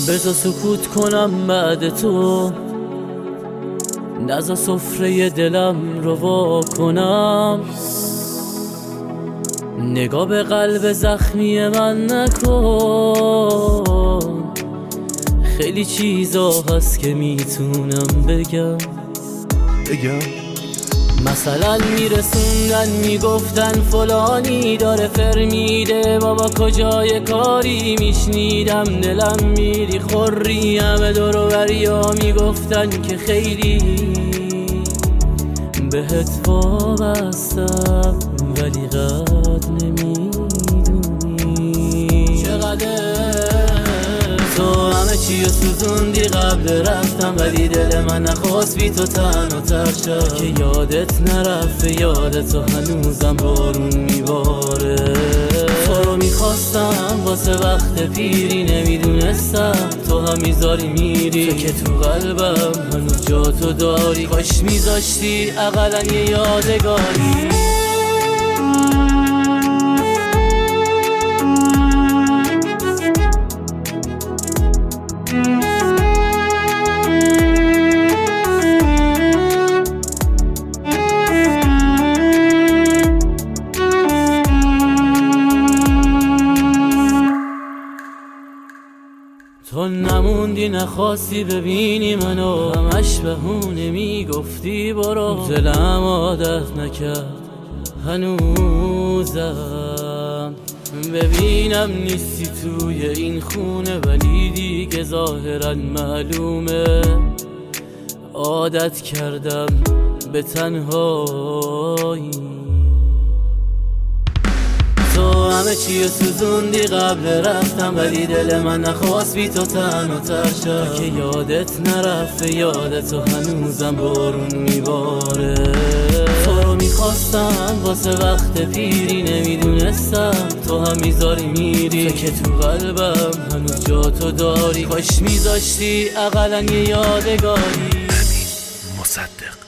بذار سکوت کنم بعد تو، نذار سفره دلم رو وا کنم. نگاه به قلب زخمی من نکن، خیلی چیزا هست که میتونم بگم. مثلا میرسوندن میگفتن فلانی داره فر میده، بابا کجای کاری میشنیدم دلم میری خوری. همه دور و بریا میگفتن که خیلی بهت وابستم، ولی قد نمیدونی چقدر تو همه چی رو سوزوندی قبل رفتم، ولی دل من نخواست بی تو تنها تر شد. که یادت نرفته یادت تو هنوزم بارون میباره. تو رو میخواستم واسه وقت پیری، نمیدونستم تو هم میذاری میری. تو که تو قلبم هنوز جا تو داری، کاش میذاشتی اقلا یه یادگاری. تو نموندی نخواستی ببینی منو، همش بهونه میگفتی برو. دلم عادت نکرد هنوزم ببینم نیستی توی این خونه، ولی دیگه ظاهرا معلومه عادت کردم به تنهایی. تو همه چی رو سوزوندی قبل رفتم، ولی دل من نخواست بی تو تنها تر شد. که یادت نرفته یادت تو هنوزم بارون میباره. تو رو میخواستم واسه وقت پیری، نمیدونستم تو هم میذاری میری. تو که تو قلبم هنوز جا تو داری، کاش میذاشتی اقلا یه یادگاری. امین مصدق.